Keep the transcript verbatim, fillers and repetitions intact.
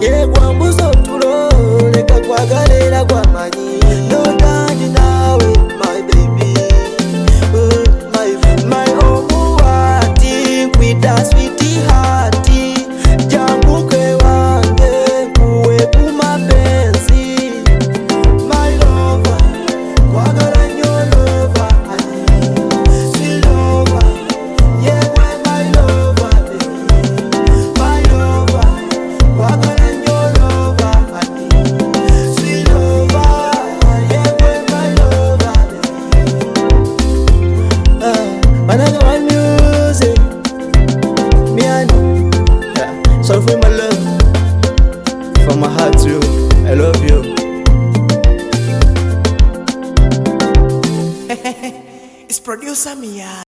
ye kwambuzo tulo leka kwagalera kwa manyi notandi nawe my baby uh, my my omuwati kwita sweetie hati jambuke wange kuwe kumapenzi my lover kwagala nyo lover sweet lover yewe my lover my lover kwagala nyo lover sweet lover yewe my lover uh, another one music me and yeah. So for my love from my heart too, I love you. It's producer Mia.